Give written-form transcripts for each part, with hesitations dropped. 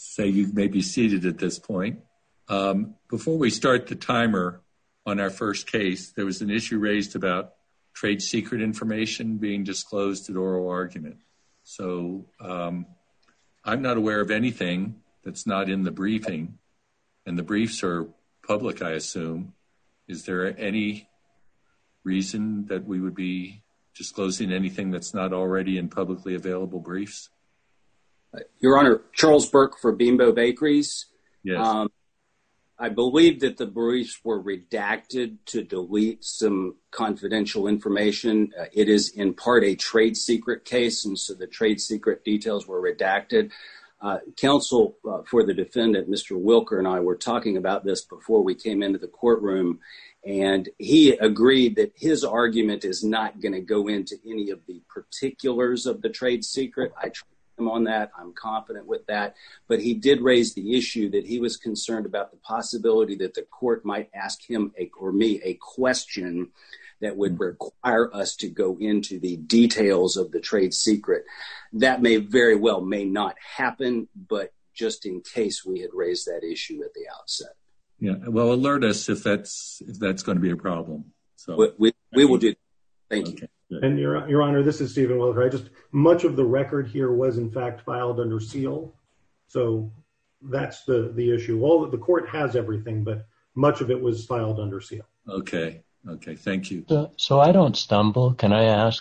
say you may be seated at this point. Before we start the timer on our first case, there was an issue raised about trade secret information being disclosed at oral argument. So I'm not aware of anything that's not in the briefing, and the briefs are public, I assume. Is there any reason that we would be disclosing anything that's not already in publicly available briefs? Your Honor, Charles Burke for Bimbo Bakeries. Yes. I believe that the briefs were redacted to delete some confidential information. It is in part a trade secret case, and so the trade secret details were redacted. Counsel for the defendant, Mr. Wilker, and I were talking about this before we came into the courtroom, and he agreed that his argument is not going to go into any of the particulars of the trade secret. I tried him on that. I'm confident with that. But he did raise the issue that he was concerned about the possibility that the court might ask him or me a question that would require us to go into the details of the trade secret. That may very well may not happen, but just in case we had raised that issue at the outset. Yeah, well, alert us if that's going to be a problem. So we will do that. Thank you. Good. And Your Honor, this is Stephen Wilker. Much of the record here was in fact filed under seal. So that's the issue. Well, the court has everything, but much of it was filed under seal. Okay. Thank you. So I don't stumble. Can I ask,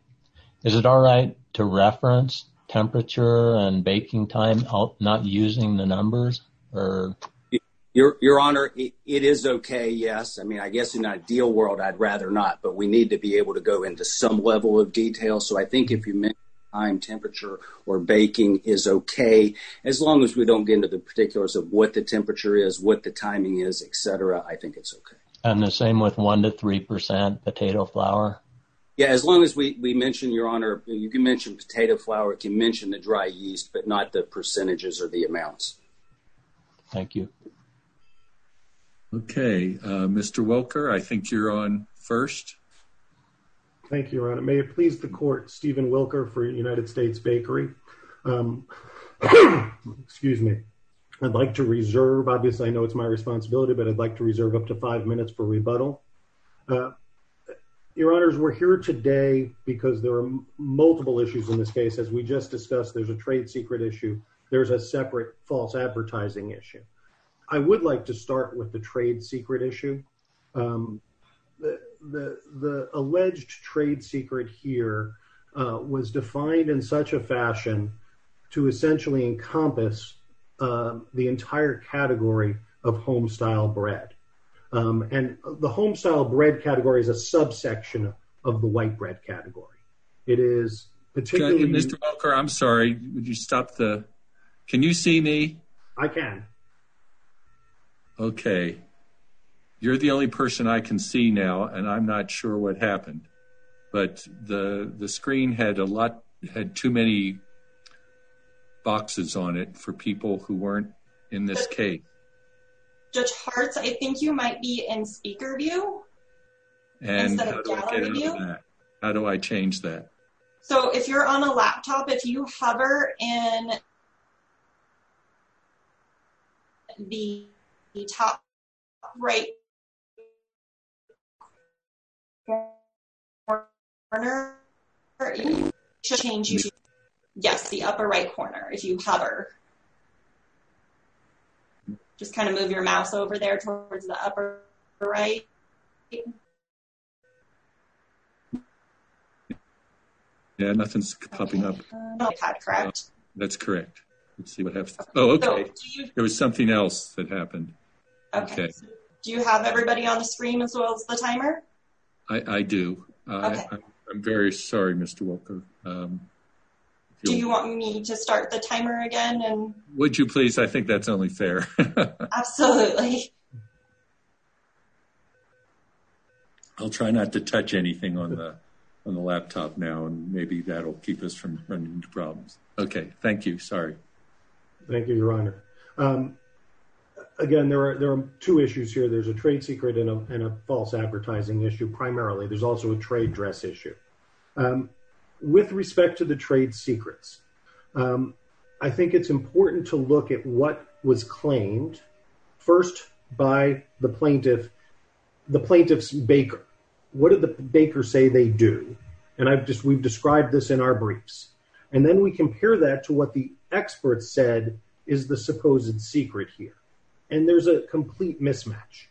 is it all right to reference temperature and baking time, not using the numbers? Or Your Honor, it is okay, yes. I mean, I guess in an ideal world, I'd rather not, but we need to be able to go into some level of detail. So I think if you mention time, temperature, or baking is okay, as long as we don't get into the particulars of what the temperature is, what the timing is, et cetera, I think it's okay. And the same with 1 to 3% potato flour? Yeah, as long as we mention, Your Honor, you can mention potato flour, you can mention the dry yeast, but not the percentages or the amounts. Thank you. Okay, Mr. Wilker, I think you're on first. Thank you, Your Honor. May it please the court, Stephen Wilker for United States Bakery. Excuse me. I'd like to reserve, obviously I know it's my responsibility, but I'd like to reserve up to 5 minutes for rebuttal. Your Honors, we're here today because there are multiple issues in this case. As we just discussed, there's a trade secret issue. There's a separate false advertising issue. I would like to start with the trade secret issue. The alleged trade secret here was defined in such a fashion to essentially encompass the entire category of home-style bread. And the home-style bread category is a subsection of the white bread category. It is particularly... Mr. Wilker, I'm sorry. Would you stop the... Can you see me? I can. Okay. You're the only person I can see now, and I'm not sure what happened. But the screen had too many boxes on it for people who weren't in this case. Judge Hartz, I think you might be in speaker view instead of gallery view. How do I change that? So if you're on a laptop, if you hover in the top right corner, you should change to, yes, the upper right corner if you hover. Just kind of move your mouse over there towards the upper right. Yeah, nothing's popping up. Correct. That's correct. Let's see what happens. Oh, okay. So there was something else that happened. Okay. So do you have everybody on the screen as well as the timer? I do. Okay. I'm very sorry, Mr. Wilker. Do you want me to start the timer again? And would you please? I think that's only fair. Absolutely. I'll try not to touch anything on the laptop now, and maybe that'll keep us from running into problems. Okay. Thank you. Sorry. Thank you, Your Honor. Again, there are two issues here. There's a trade secret and a false advertising issue primarily. There's also a trade dress issue. With respect to the trade secrets, I think it's important to look at what was claimed first by the plaintiff's baker. What did the baker say they do? And we've described this in our briefs. And then we compare that to what the experts said is the supposed secret here. And there's a complete mismatch.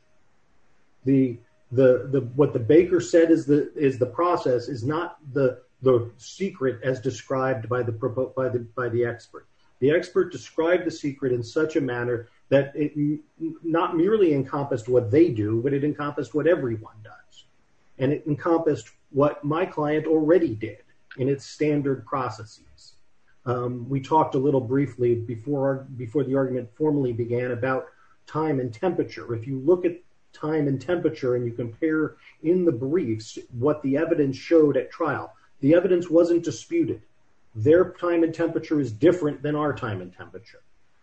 What the baker said is the process is not the secret as described by the expert. The expert described the secret in such a manner that it not merely encompassed what they do, but it encompassed what everyone does. And it encompassed what my client already did in its standard processes. We talked a little briefly before the argument formally began about time and temperature. If you look at time and temperature and you compare in the briefs what the evidence showed at trial, the evidence wasn't disputed. Their time and temperature is different than our time and temperature.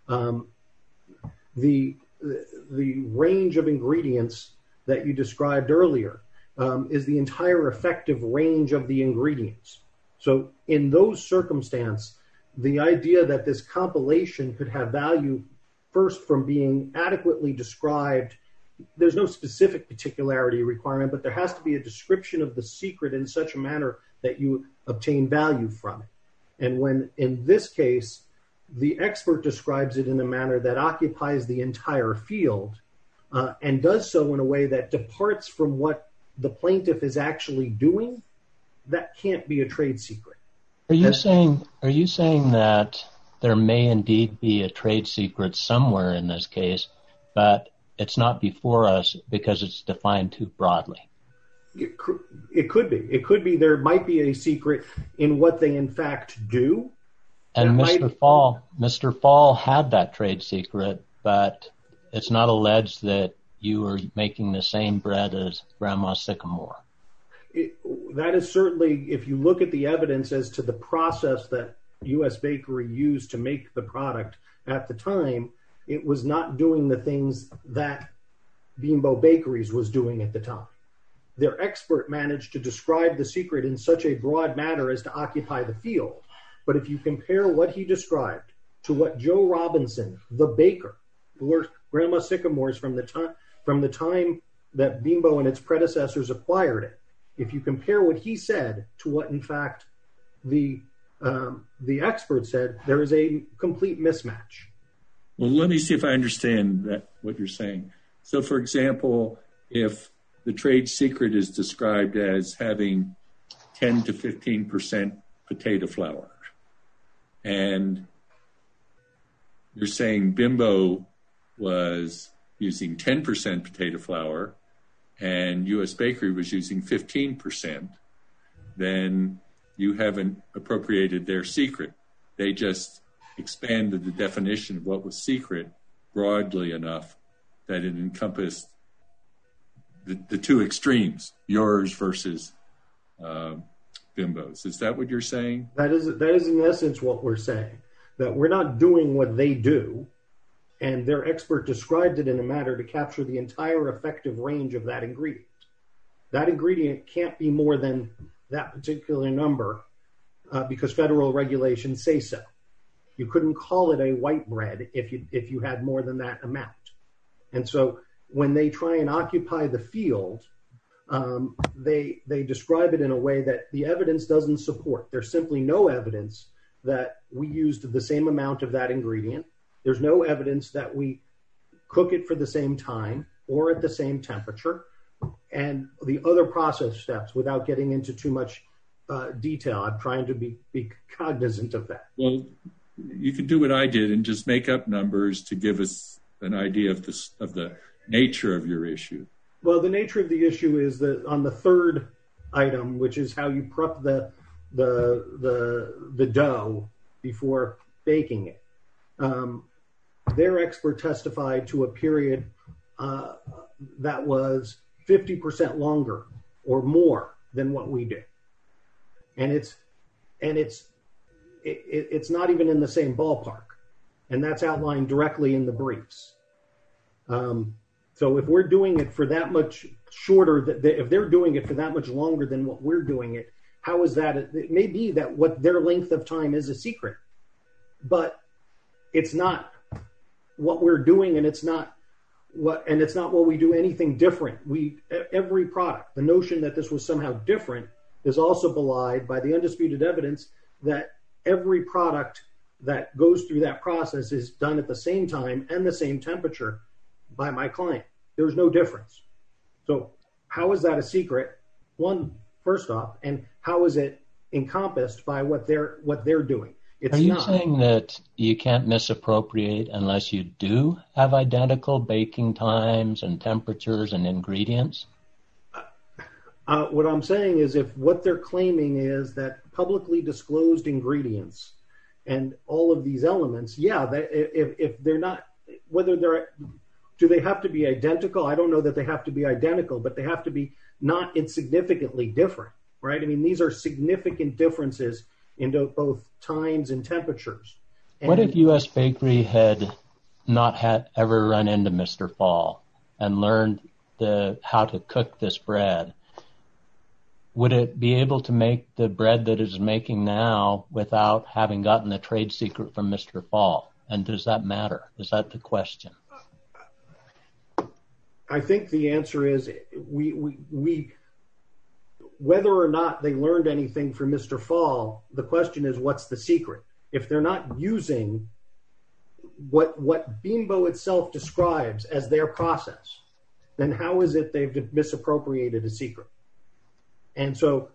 The range of ingredients that you described earlier is the entire effective range of the ingredients. So in those circumstances, the idea that this compilation could have value first from being adequately described, there's no specific particularity requirement, but there has to be a description of the secret in such a manner that you obtain value from it. And when, in this case, the expert describes it in a manner that occupies the entire field and does so in a way that departs from what the plaintiff is actually doing, that can't be a trade secret. Are you saying that there may indeed be a trade secret somewhere in this case, but it's not before us because it's defined too broadly? It could be. It could be there might be a secret in what they in fact do. And Mr. Fall had that trade secret, but it's not alleged that you were making the same bread as Grandma Sycamore. That is certainly, if you look at the evidence as to the process that U.S. Bakery used to make the product at the time, it was not doing the things that Bimbo Bakeries was doing at the time. Their expert managed to describe the secret in such a broad manner as to occupy the field. But if you compare what he described to what Joe Robinson, the baker, who were Grandma Sycamores from the time that Bimbo and its predecessors acquired it, if you compare what he said to what in fact the expert said, there is a complete mismatch. Well, let me see if I understand what you're saying. So, for example, if the trade secret is described as having 10 to 15% potato flour, and you're saying Bimbo was using 10% potato flour and U.S. Bakery was using 15%, then you haven't appropriated their secret. They just expanded the definition of what was secret broadly enough that it encompassed the two extremes, yours versus Bimbo's. Is that what you're saying? That is in essence what we're saying, that we're not doing what they do, and their expert described it in a manner to capture the entire effective range of that ingredient. That ingredient can't be more than that particular number because federal regulations say so. You couldn't call it a white bread if you had more than that amount. And so when they try and occupy the field, they describe it in a way that the evidence doesn't support. There's simply no evidence that we used the same amount of that ingredient. There's no evidence that we cook it for the same time or at the same temperature, and the other process steps without getting into too much detail. I'm trying to be cognizant of that. Well, you can do what I did and just make up numbers to give us an idea of the nature of your issue. Well, the nature of the issue is that on the third item, which is how you prep the dough before baking it, their expert testified to a period that was 50% longer or more than what we did, and it's not even in the same ballpark, and that's outlined directly in the briefs. So if we're doing it for that much shorter, if they're doing it for that much longer than what we're doing it, how is that? It may be that what their length of time is a secret, but it's not what we're doing, and it's not what we do anything different. Every product, the notion that this was somehow different is also belied by the undisputed evidence that every product that goes through that process is done at the same time and the same temperature by my client. There's no difference. So how is that a secret? One, first off, and how is it encompassed by what they're doing? Are you saying that you can't misappropriate unless you do have identical baking times and temperatures and ingredients? What I'm saying is, if what they're claiming is that publicly disclosed ingredients and all of these elements, if they're not, do they have to be identical? I don't know that they have to be identical, but they have to be not insignificantly different, right? I mean, these are significant differences in both times and temperatures. What if U.S. Bakery had not ever run into Mr. Fall and learned how to cook this bread? Would it be able to make the bread that it's making now without having gotten the trade secret from Mr. Fall? And does that matter? Is that the question? I think the answer is whether or not they learned anything from Mr. Fall, the question is, what's the secret? If they're not using what Bimbo itself describes as their process, then how is it they've misappropriated a secret? And so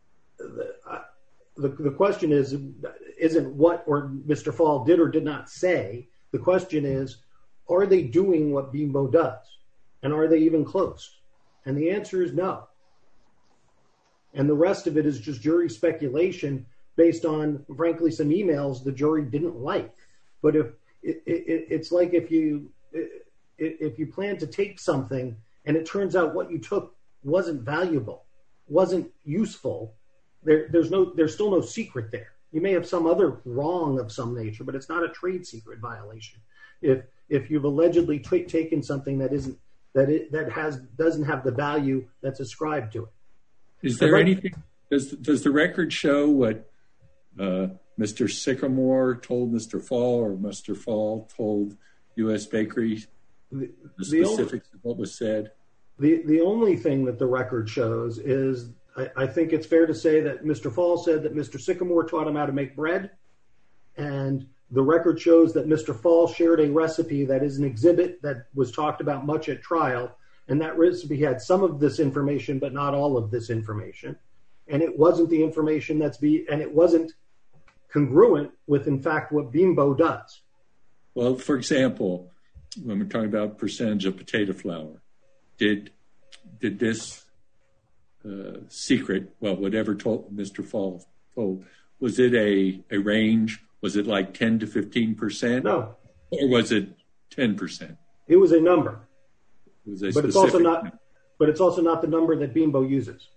the question isn't what or Mr. Fall did or did not say. The question is, are they doing what Bimbo does? And are they even close? And the answer is no. And the rest of it is just jury speculation based on, frankly, some emails the jury didn't like. But if it's like if you plan to take something and it turns out what you took wasn't valuable, wasn't useful, there's still no secret there. You may have some other wrong of some nature, but it's not a trade secret violation. If you've allegedly taken something that doesn't have the value that's ascribed to it. Is there anything? Does the record show what Mr. Sycamore told Mr. Fall or Mr. Fall told U.S. Bakery? The specifics of what was said. The only thing that the record shows is, I think it's fair to say that Mr. Fall said that Mr. Sycamore taught him how to make bread, and the record shows that Mr. Fall shared a recipe that is an exhibit that was talked about much at trial, and that recipe had some of this information, but not all of this information. And it wasn't the information and it wasn't congruent with, in fact, what Bimbo does. Well, for example, when we're talking about percentage of potato flour, did this secret, well, whatever Mr. Fall told, was it a range? Was it like 10 to 15%? No. Or was it 10%? It was a number. It was a but it's also not the number that Bimbo uses.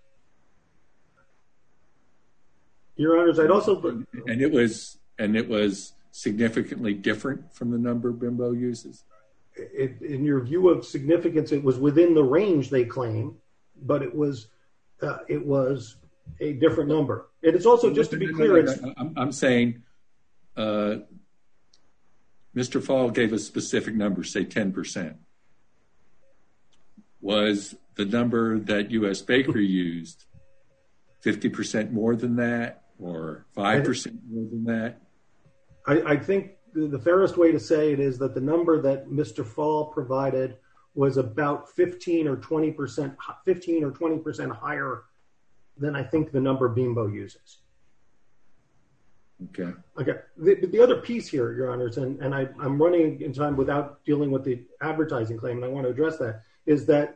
Your Honors, I'd also... And it was significantly different from the number Bimbo uses? In your view of significance, it was within the range they claim, but it was a different number. And it's also, just to be clear... I'm saying Mr. Fall gave a specific number, say 10%. Was the number that U.S. Bakery used 50% more than that or 5% more than that? I think the fairest way to say it is that the number that Mr. Fall provided was about 15 or 20% higher than I think the number Bimbo uses. Okay. The other piece here, Your Honors, and I'm running in time without dealing with the advertising claim, and I want to address that, is that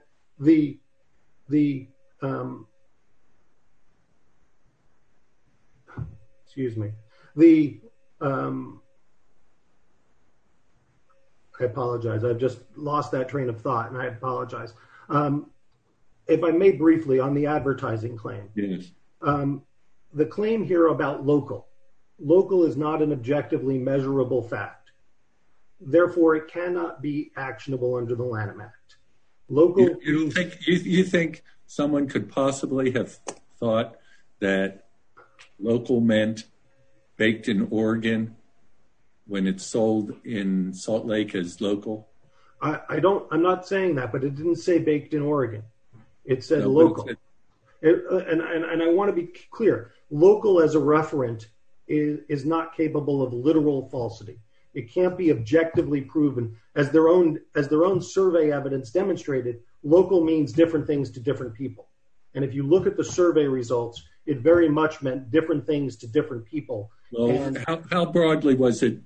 I apologize. I've just lost that train of thought, and I apologize. If I may briefly on the advertising claim. Yes. The claim here about local is not an objectively measurable fact. Therefore, it cannot be actionable under the Lanham Act. You think someone could possibly have thought that local meant baked in Oregon when it's sold in Salt Lake as local? I'm not saying that, but it didn't say baked in Oregon. It said local. And I want to be clear. Local as a referent is not capable of literal falsity. It can't be objectively proven. As their own survey evidence demonstrated, local means different things to different people. And if you look at the survey results, it very much meant different things to different people. Well, how broadly was it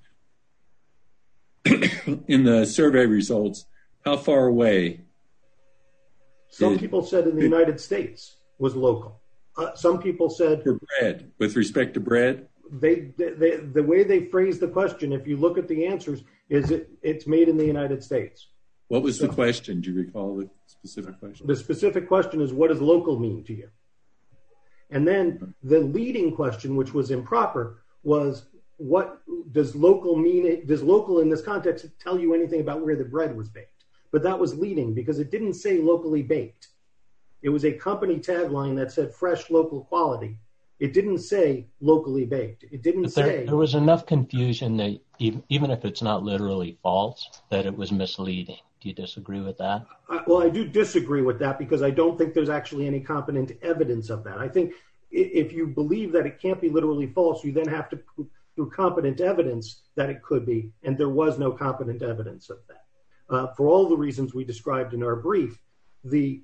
in the survey results? How far away? Some people said in the United States was local. Some people said for bread. With respect to bread, the way they phrased the question, if you look at the answers, is it's made in the United States. What was the question? Do you recall the specific question? The specific question is, what does local mean to you? And then the leading question, which was improper, was, what does local mean? Does local in this context tell you anything about where the bread was baked? But that was leading because it didn't say locally baked. It was a company tagline that said fresh, local quality. It didn't say locally baked. It didn't say. There was enough confusion that even if it's not literally false, that it was misleading. Do you disagree with that? Well, I do disagree with that because I don't think there's actually any competent evidence of that. I think if you believe that it can't be literally false, you then have to prove through competent evidence that it could be, and there was no competent evidence of that. For all the reasons we described in our brief, the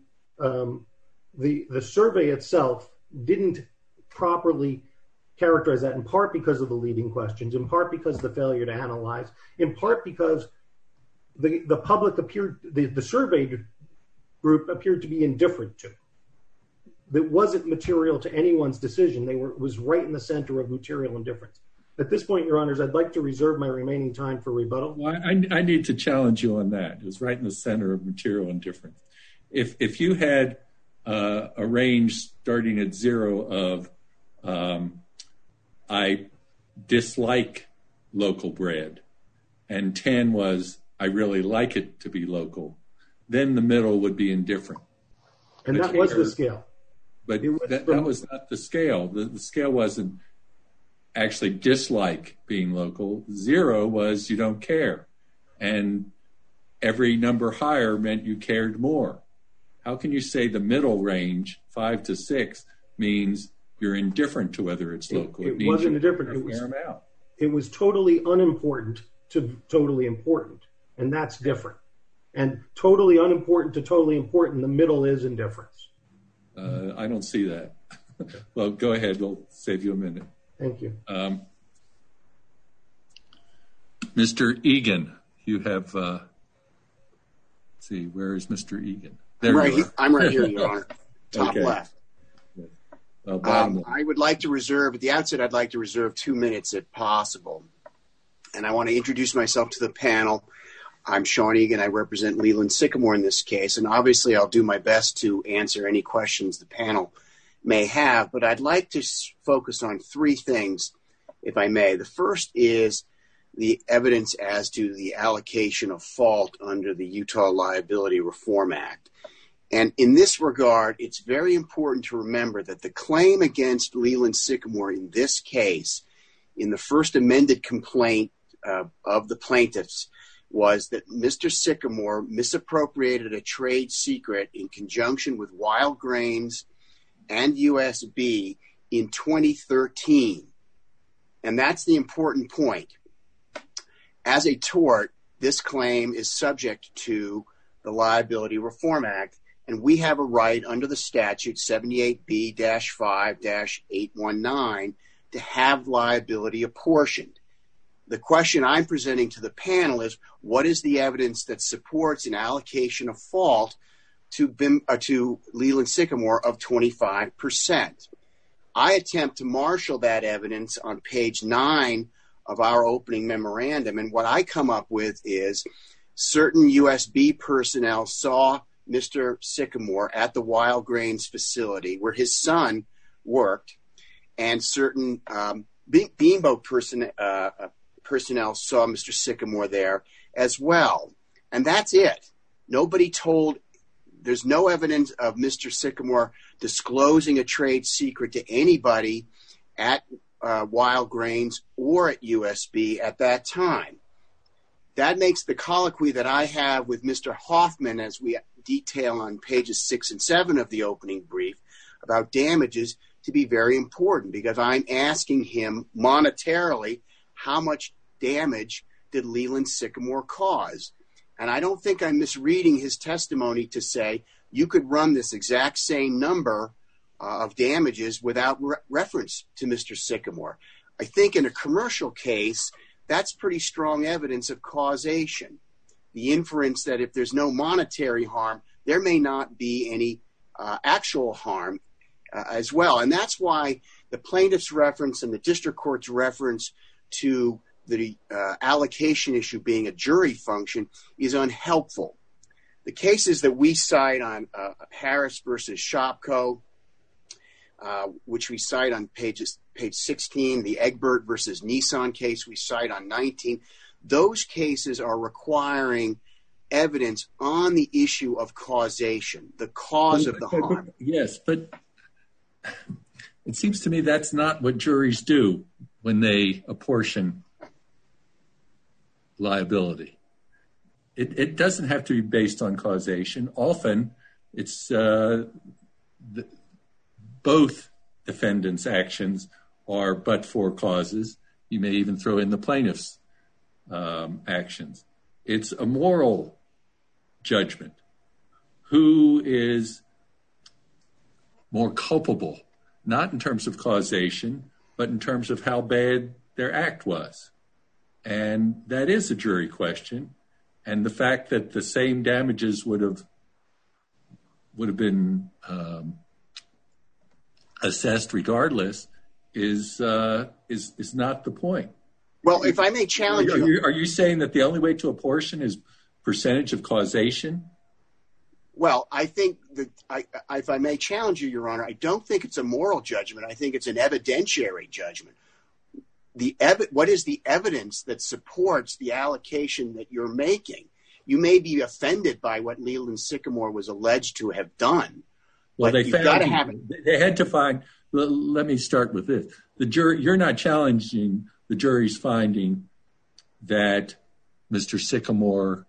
survey itself didn't properly characterize that, in part because of the leading questions, in part because of the failure to analyze, in part because the public appeared, the surveyed group appeared to be indifferent to. That wasn't material to anyone's decision. It was right in the center of material indifference. At this point, Your Honors, I'd like to reserve my remaining time for rebuttal. Well, I need to challenge you on that. It was right in the center of material indifference. If you had a range starting at 0 of I dislike local bread, and 10 was I really like it to be local, then the middle would be indifferent. And that was the scale. But that was not the scale. The scale wasn't actually dislike being local. 0 was you don't care. And every number higher meant you cared more. How can you say the middle range, 5 to 6, means you're indifferent to whether it's local? It wasn't indifferent. It was totally unimportant to totally important. And that's different. And totally unimportant to totally important, the middle is indifference. I don't see that. Well, go ahead. We'll save you a minute. Thank you. Mr. Egan, you have, let's see, where is Mr. Egan? I'm right here, Your Honor. Top Okay. left. I would like to reserve, at the outset, I'd like to reserve 2 minutes if possible. And I want to introduce myself to the panel. I'm Sean Egan. I represent Leland Sycamore in this case. And obviously, I'll do my best to answer any questions the panel may have. But I'd like to focus on 3 things, if I may. The first is the evidence as to the allocation of fault under the Utah Liability Reform Act. And in this regard, it's very important to remember that the claim against Leland Sycamore in this case, in the first amended complaint of the plaintiffs, was that Mr. Sycamore misappropriated a trade secret in conjunction with Wild Grains and USB in 2013. And that's the important point. As a tort, this claim is subject to the Liability Reform Act, and we have a right under the statute 78B-5-819 to have liability apportioned. The question I'm presenting to the panel is, what is the evidence that supports an allocation of fault to Leland Sycamore of 25%? I attempt to marshal that evidence on page 9 of our opening memorandum, and what I come up with is certain USB personnel saw Mr. Sycamore at the Wild Grains facility where his son worked, and certain Beambo personnel saw Mr. Sycamore there as well. And that's it. There's no evidence of Mr. Sycamore disclosing a trade secret to anybody at Wild Grains or at USB at that time. That makes the colloquy that I have with Mr. Hoffman, as we detail on pages 6 and 7 of the opening brief, about damages to be very important, because I'm asking him monetarily how much damage did Leland Sycamore cause. And I don't think I'm misreading his testimony to say you could run this exact same number of damages without reference to Mr. Sycamore. I think in a commercial case, that's pretty strong evidence of causation. The inference that if there's no monetary harm, there may not be any actual harm as well. And that's why the plaintiff's reference and the district court's reference to the allocation issue being a jury function is unhelpful. The cases that we cite on Harris versus Shopko, which we cite on page 16, the Egbert versus Nissan case we cite on 19, those cases are requiring evidence on the issue of causation, the cause of the harm. Yes, but it seems to me that's not what juries do when they apportion liability. It doesn't have to be based on causation. Often it's both defendants' actions are but for causes. You may even throw in the plaintiff's actions. It's a moral judgment. Who is more culpable, not in terms of causation, but in terms of how bad their act was? And that is a jury question. And the fact that the same damages would have been assessed regardless is not the point. Well, if I may challenge you. Are you saying that the only way to apportion is percentage of causation? Well, I think that if I may challenge you, Your Honor, I don't think it's a moral judgment. I think it's an evidentiary judgment. What is the evidence that supports the allocation that you're making? You may be offended by what Leland Sycamore was alleged to have done. Well, they had to find. Let me start with this: the jury. You're not challenging the jury's finding that Mr. Sycamore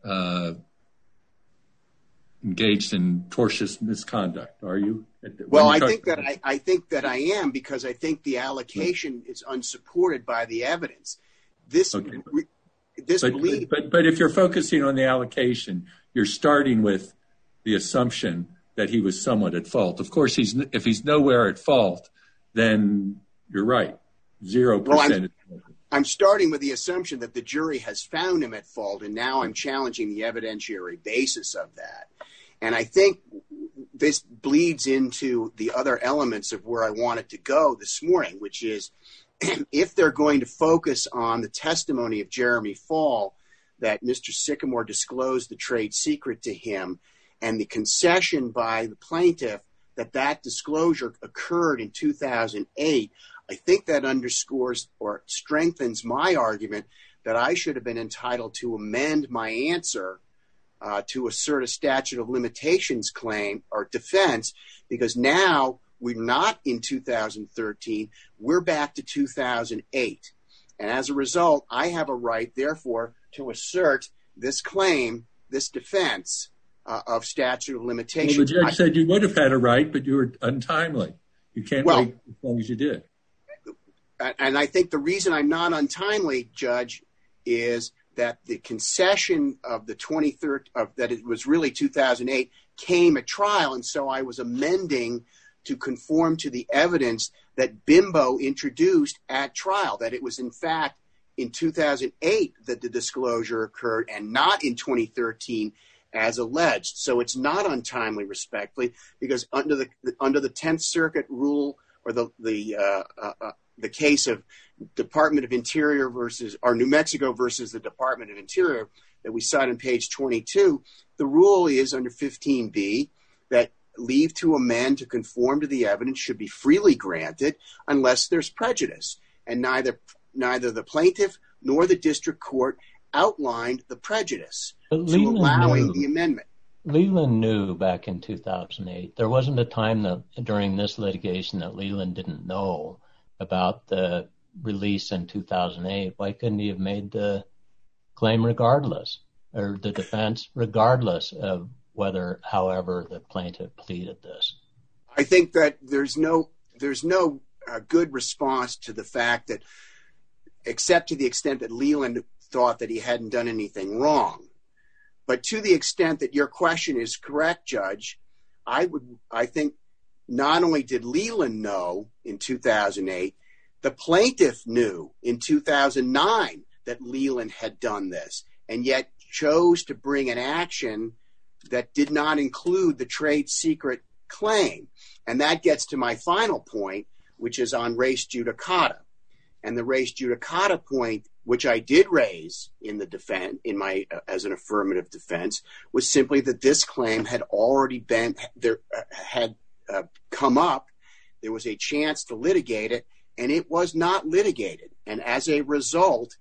engaged in tortious misconduct, are you? Well, I think that I am, because I think the allocation is unsupported by the evidence. But if you're focusing on the allocation, you're starting with the assumption that he was somewhat at fault. Of course, if he's nowhere at fault, then you're right, 0%. Well, I'm starting with the assumption that the jury has found him at fault, and now I'm challenging the evidentiary basis of that. And I think this bleeds into the other elements of where I wanted to go this morning, which is if they're going to focus on the testimony of Jeremy Fall that Mr. Sycamore disclosed the trade secret to him, and the concession by the plaintiff that disclosure occurred in 2008, I think that underscores or strengthens my argument that I should have been entitled to amend my answer to assert a statute of limitations claim or defense, because now we're not in 2013, we're back to 2008. And as a result, I have a right, therefore, to assert this claim, this defense of statute of limitations. Well, the judge said you would have had a right, but you were untimely. You can't wait as long as you did. And I think the reason I'm not untimely, Judge, is that the concession of the 23rd, that it was really 2008, came at trial. And so I was amending to conform to the evidence that Bimbo introduced at trial, that it was in fact in 2008 that the disclosure occurred and not in 2013 as alleged. So it's not untimely, respectfully, because under the 10th Circuit rule, or the case of Department of Interior or New Mexico versus the Department of Interior that we cite on page 22, the rule is under 15B that leave to amend to conform to the evidence should be freely granted unless there's prejudice. And neither the plaintiff nor the district court outlined the prejudice to allowing the amendment. Leland knew back in 2008. There wasn't a time during this litigation that Leland didn't know about the release in 2008, why couldn't he have made the claim regardless, or the defense regardless of whether, however, the plaintiff pleaded this? I think that there's no good response to the fact that, except to the extent that Leland thought that he hadn't done anything wrong. But to the extent that your question is correct, Judge, I think not only did Leland know in 2008, the plaintiff knew in 2009 that Leland had done this, and yet chose to bring an action that did not include the trade secret claim. And that gets to my final point, which is on res judicata. And the res judicata point, which I did raise in the defense, as an affirmative defense, was simply that this claim had already been there, had come up. There was a chance to litigate it, and it was not litigated. And as a result,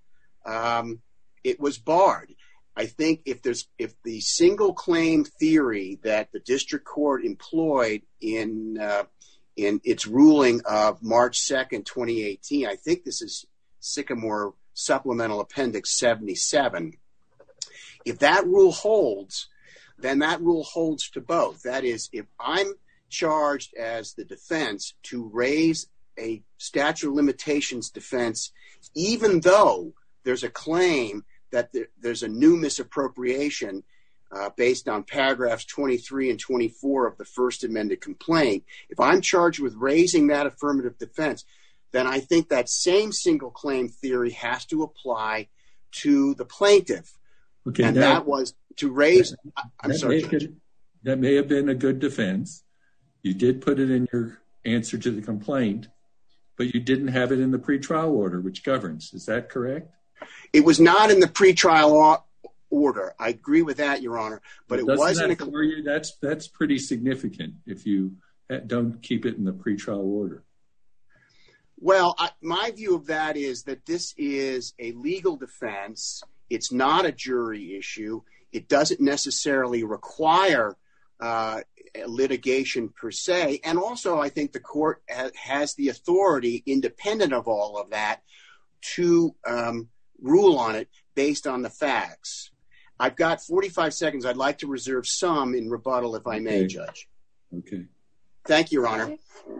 it was barred. I think if the single claim theory that the district court employed in its ruling of March 2nd, 2018, I think this is Sycamore Supplemental Appendix 77. If that rule holds, then that rule holds to both. That is, if I'm charged as the defense to raise a statute of limitations defense, even though there's a claim that there's a new misappropriation based on paragraphs 23 and 24 of the first amended complaint, if I'm charged with raising that affirmative defense, then I think that same single claim theory has to apply to the plaintiff. Okay, and that was to raise... That may have been a good defense. You did put it in your answer to the complaint, but you didn't have it in the pretrial order, which governs. Is that correct? It was not in the pretrial order. I agree with that, Your Honor, but it wasn't. That's pretty significant if you don't keep it in the pretrial order. Well, my view of that is that this is a legal defense. It's not a jury issue. It doesn't necessarily require litigation per se. And also, I think the court has the authority, independent of all of that, to rule on it based on the facts. I've got 45 seconds. I'd like to reserve some in rebuttal, if I may, Judge. Okay. Thank you, Your Honor.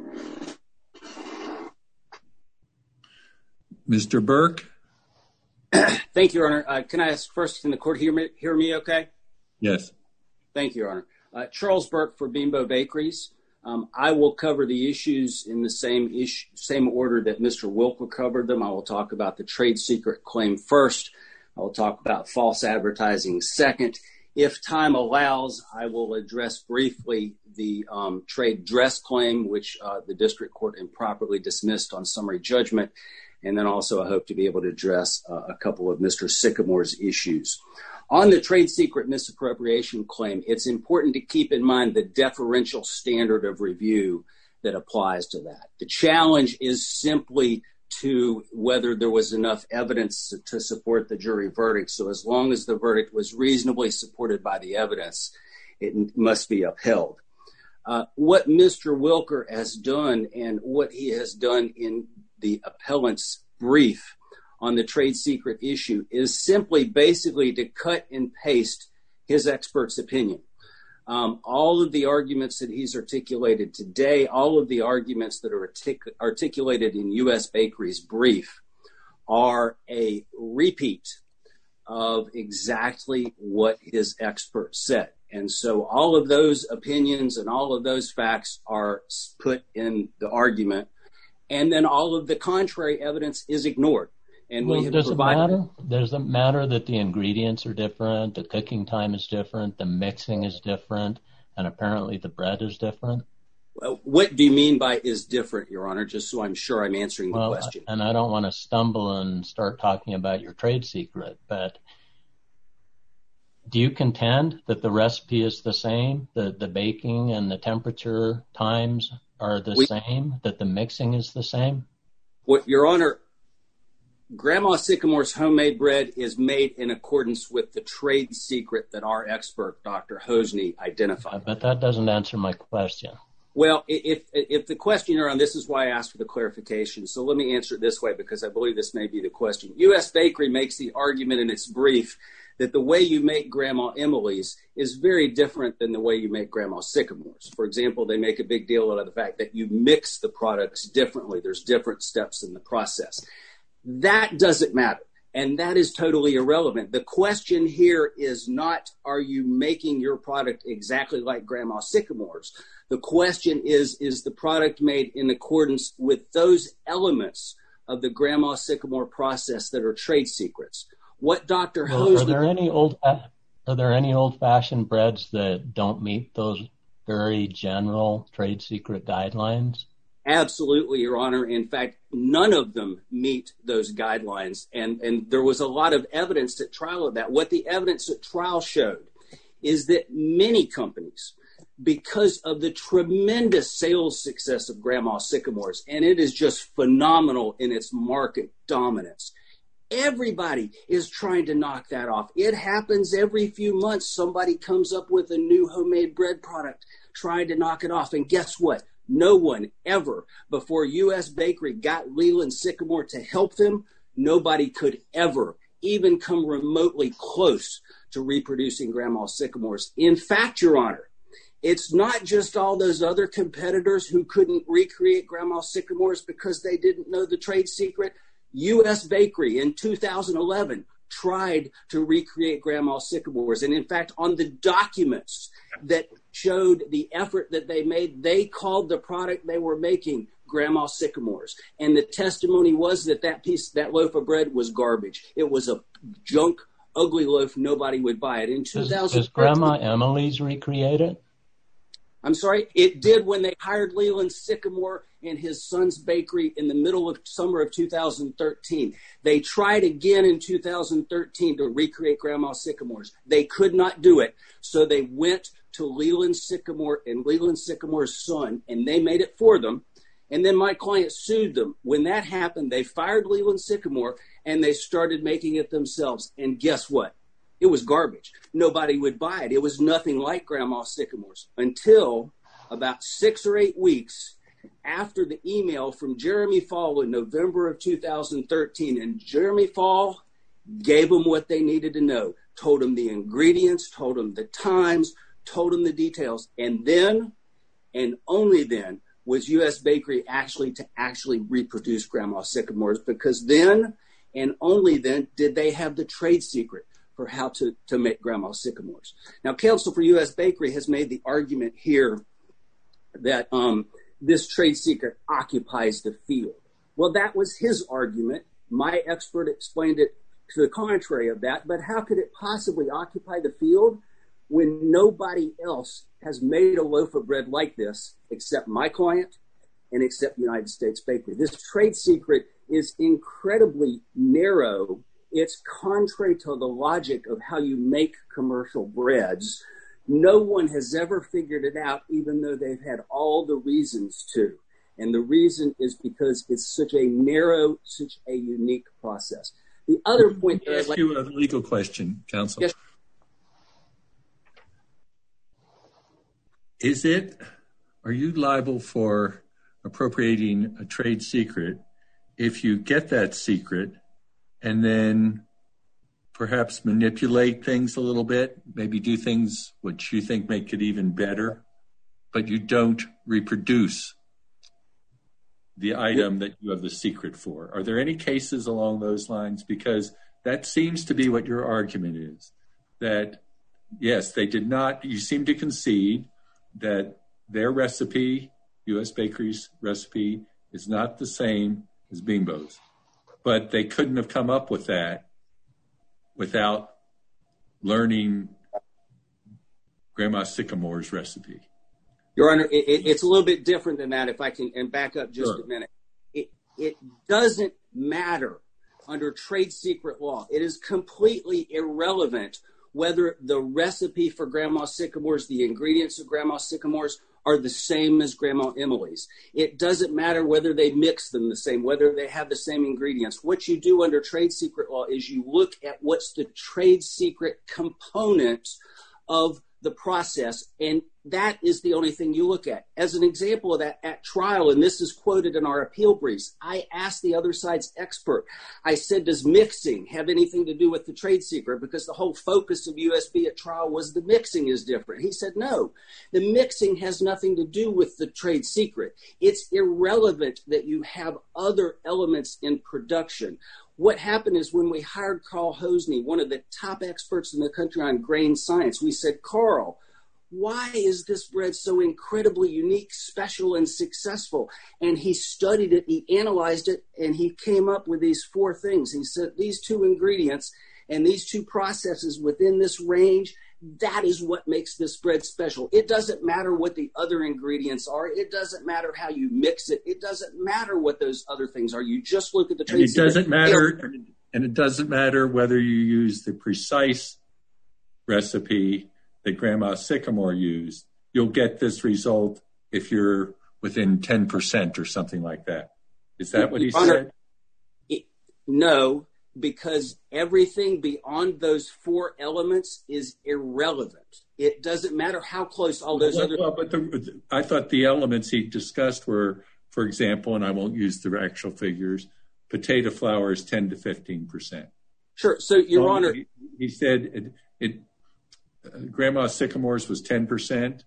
Mr. Burke? Thank you, Your Honor. Can I ask first, can the court hear me okay? Yes. Thank you, Your Honor. Charles Burke for Bimbo Bakeries. I will cover the issues in the same order that Mr. Wilker covered them. I will talk about the trade secret claim first. I will talk about false advertising second. If time allows, I will address briefly the trade dress claim, which the district court improperly dismissed on summary judgment. And then also I hope to be able to address a couple of Mr. Sycamore's issues. On the trade secret misappropriation claim, it's important to keep in mind the deferential standard of review that applies to that. The challenge is simply to whether there was enough evidence to support the jury verdict. So as long as the verdict was reasonably supported by the evidence, it must be upheld. What Mr. Wilker has done and what he has done in the appellant's brief on the trade secret issue is simply basically to cut and paste his expert's opinion. All of the arguments that he's articulated today, all of the arguments that are articulated in U.S. Bakery's brief are a repeat of exactly what his expert said. And so all of those opinions and all of those facts are put in the argument, and then all of the contrary evidence is ignored. And does it matter? Does it matter that the ingredients are different, the cooking time is different, the mixing is different, and apparently the bread is different? Well, what do you mean by is different, Your Honor, just so I'm sure I'm answering the question? And I don't want to stumble and start talking about your trade secret, but do you contend that the recipe is the same, the baking and the temperature times are the same, that the mixing is the same? What, Your Honor, Grandma Sycamore's homemade bread is made in accordance with the trade secret that our expert, Dr. Hosny, identified. But that doesn't answer my question. Well, if the questioner on this is why I asked for the clarification. So let me answer it this way, because I believe this may be the question. U.S. Bakery makes the argument in its brief that the way you make Grandma Emily's is very different than the way you make Grandma Sycamore's. For example, they make a big deal out of the fact that you mix the products differently. There's different steps in the process. That doesn't matter. And that is totally irrelevant. The question here is not, are you making your product exactly like Grandma Sycamore's? The question is the product made in accordance with those elements of the Grandma Sycamore process that are trade secrets? What Dr. Hoseley... Are there any old-fashioned breads that don't meet those very general trade secret guidelines? Absolutely, Your Honor. In fact, none of them meet those guidelines. And there was a lot of evidence at trial of that. What the evidence at trial showed is that many companies, because of the tremendous sales success of Grandma Sycamore's, and it is just phenomenal in its market dominance, everybody is trying to knock that off. It happens every few months. Somebody comes up with a new homemade bread product trying to knock it off. And guess what? No one ever, before U.S. Bakery got Leland Sycamore to help them, nobody could ever even come remotely close to reproducing Grandma Sycamore's. In fact, Your Honor, it's not just all those other competitors who couldn't recreate Grandma Sycamore's because they didn't know the trade secret. U.S. Bakery in 2011 tried to recreate Grandma Sycamore's. And in fact, on the documents that showed the effort that they made, they called the product they were making Grandma Sycamore's. And the testimony was that that loaf of bread was garbage. It was a junk, ugly loaf. Nobody would buy it. In 2000, does Grandma Emily's recreate it? I'm sorry, it did when they hired Leland Sycamore and his son's bakery in the middle of summer of 2013. They tried again in 2013 to recreate Grandma Sycamore's. They could not do it, so they went to Leland Sycamore and Leland Sycamore's son, and they made it for them. And then my client sued them. When that happened, they fired Leland Sycamore, and they started making it themselves. And guess what? It was garbage. Nobody would buy it. It was nothing like Grandma Sycamore's until about 6 or 8 weeks after the email from Jeremy Fall in November of 2013. And Jeremy Fall gave them what they needed to know, told them the ingredients, told them the times, told them the details. And then, and only then, was U.S. Bakery actually reproduce Grandma Sycamore's, because then and only then did they have the trade secret for how to make Grandma Sycamore's. Now, counsel for U.S. Bakery has made the argument here that this trade secret occupies the field. Well, that was his argument. My expert explained it to the contrary of that, but how could it possibly occupy the field when nobody else has made a loaf of bread like this except my client and except United States Bakery? This trade secret is incredibly narrow. It's contrary to the logic of how you make commercial breads. No one has ever figured it out, even though they've had all the reasons to. And the reason is because it's such a narrow, such a unique process. The other point... Let me ask you a legal question, counsel. Yes. Are you liable for appropriating a trade secret if you get that secret and then perhaps manipulate things a little bit, maybe do things which you think make it even better, but you don't reproduce the item that you have the secret for? Are there any cases along those lines? Because that seems to be what your argument is, that, yes, they did not, you seem to concede that their recipe, U.S. Bakery's recipe, is not the same as Bimbo's. But they couldn't have come up with that without learning Grandma Sycamore's recipe. Your Honor, it's a little bit different than that, if I can and back up just a minute. It doesn't matter under trade secret law. It is completely irrelevant whether the recipe for Grandma Sycamore's, the ingredients of Grandma Sycamore's, are the same as Grandma Emily's. It doesn't matter whether they mix them the same, whether they have the same ingredients. What you do under trade secret law is you look at what's the trade secret component of the process, and that is the only thing you look at. As an example of that, at trial, and this is quoted in our appeal briefs, I asked the other side's expert, I said, does mixing have anything to do with the trade secret? Because the whole focus of USB at trial was the mixing is different. He said, no, the mixing has nothing to do with the trade secret. It's irrelevant that you have other elements in production. What happened is when we hired Carl Hosny, one of the top experts in the country on grain science, we said, Carl, why is this bread so incredibly unique, special, and successful? And he studied it, he analyzed it, and he came up with these 4 things. He said these 2 ingredients and these 2 processes within this range, that is what makes this bread special. It doesn't matter what the other ingredients are. It doesn't matter how you mix it. It doesn't matter what those other things are. You just look at the trade secret. It doesn't matter whether you use the precise recipe that Grandma Sycamore used. You'll get this result if you're within 10% or something like that. Is that what he said? No, because everything beyond those 4 elements is irrelevant. It doesn't matter how close all those other... Well, but I thought the elements he discussed were, for example, and I won't use the actual figures, potato flour is 10 to 15%. Sure. So, Your Honor... He said Grandma Sycamore's was 10%.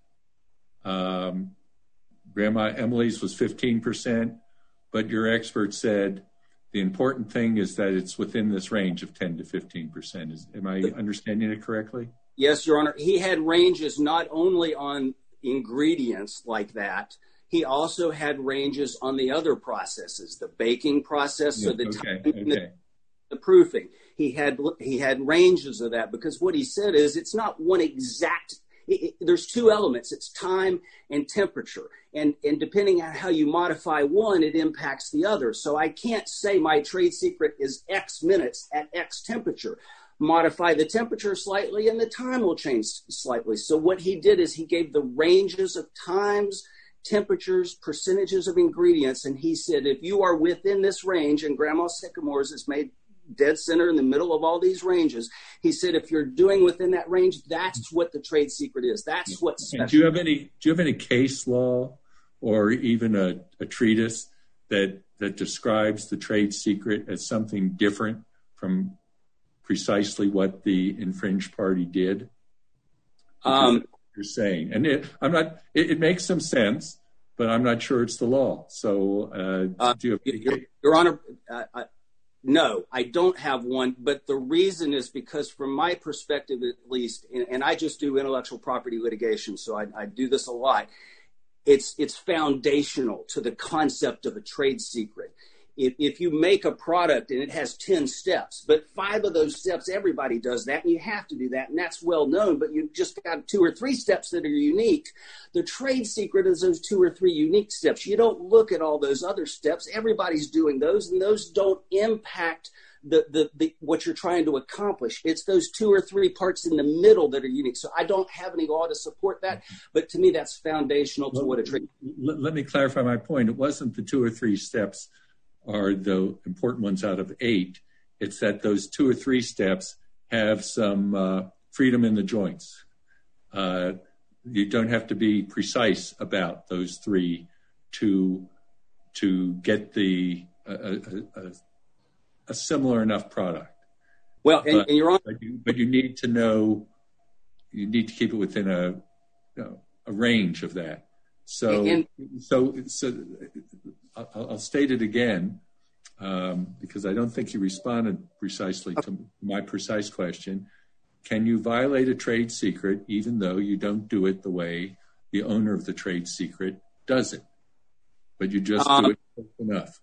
Grandma Emily's was 15%. But your expert said the important thing is that it's within this range of 10 to 15%. Am I understanding it correctly? Yes, Your Honor. He had ranges not only on ingredients like that, he also had ranges on the other processes, the baking process, so the proofing. He had ranges of that, because what he said is it's not one exact. There's 2 elements. It's time and temperature. And depending on how you modify one, it impacts the other. So I can't say my trade secret is X minutes at X temperature. Modify the temperature slightly and the time will change slightly. So what he did is he gave the ranges of times, temperatures, percentages of ingredients. And he said, if you are within this range, and Grandma Sycamore's is made dead center in the middle of all these ranges, he said, if you're doing within that range, that's what the trade secret is. That's what's special. And do you have any case law or even a treatise that describes the trade secret as something different from precisely what the infringed party did? You're saying, and it makes some sense, but I'm not sure it's the law. So, Your Honor, no, I don't have one, but the reason is because from my perspective, at least, and I just do intellectual property litigation, so I do this a lot. It's foundational to the concept of a trade secret. If you make a product and it has 10 steps, but 5 of those steps, everybody does that, and you have to do that, and that's well known, but you've just got 2 or 3 steps that are unique. The trade secret is those 2 or 3 unique steps. You don't look at all those other steps. Everybody's doing those, and those don't impact the what you're trying to accomplish. It's those 2 or 3 parts in the middle that are unique. So I don't have any law to support that, but to me, that's foundational to what a trade. Let me clarify my point. It wasn't the 2 or 3 steps are the important ones out of 8. It's that those 2 or 3 steps have some freedom in the joints. You don't have to be precise about those 3 to get a similar enough product. Well, and you're on. But you need to know. You need to keep it within a range of that. So I'll state it again because I don't think you responded precisely to my precise question. Can you violate a trade secret even though you don't do it the way the owner of the trade secret does it? But you just do it enough.